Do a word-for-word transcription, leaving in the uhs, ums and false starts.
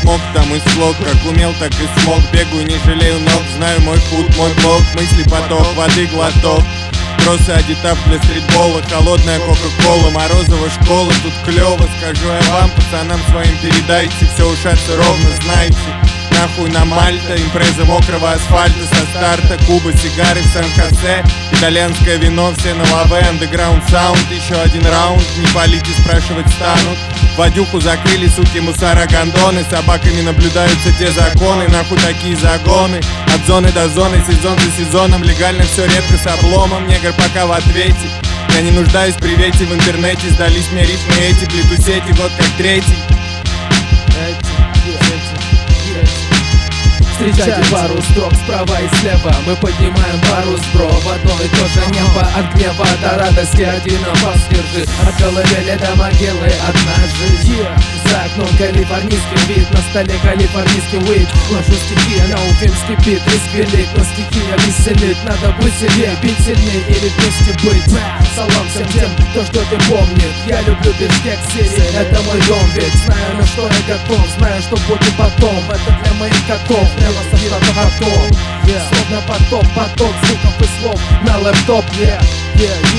смог, там и слог. Как умел, так и смог. Бегаю, не жалею ног, знаю мой путь, мой блог. Мысли поток, воды глоток. Тросы, адитап для стритбола. Холодная кока-кола, Морозова школа. Тут клёво, скажу я вам, пацанам своим передайте. Все ушатся ровно, знаете. Нахуй на Мальта, импреза мокрого асфальта со старта. Куба, сигары в Сан-Хосе, итальянское вино, все на лаве. Андеграунд саунд, еще один раунд. Не палите, спрашивать станут. Вадюху закрыли, суки, мусора, гондоны. Собаками наблюдаются те законы. Нахуй такие загоны. От зоны до зоны, сезон за сезоном. Легально все редко с обломом. Негр пока в ответе. Я не нуждаюсь в привете в интернете. Сдались мне рифмы эти, плету сети, год как третий. Встречайте пару строк справа и слева. Мы поднимаем парус, бро, в одно и то же небо. От гнева до радости один опас держи. От колыбели до могилы одна жизнь. yeah. За окном калифорнийский вид, на столе калифорнийский уит. Ложу стихи, на уфимский бит. Риск велик, но стихия веселит. Надо быть сильнее, бить сильнее или вместе быть. Салам всем тем, кто что-то помнит. Я люблю Бишкек Сити, это мой дом. Ведь знаю, на что я готов, знаю, что будет потом. Это для моих котов, прямо со штатов готов. yeah. Словно поток, поток звуков и слов на лэптоп. yeah. Yeah,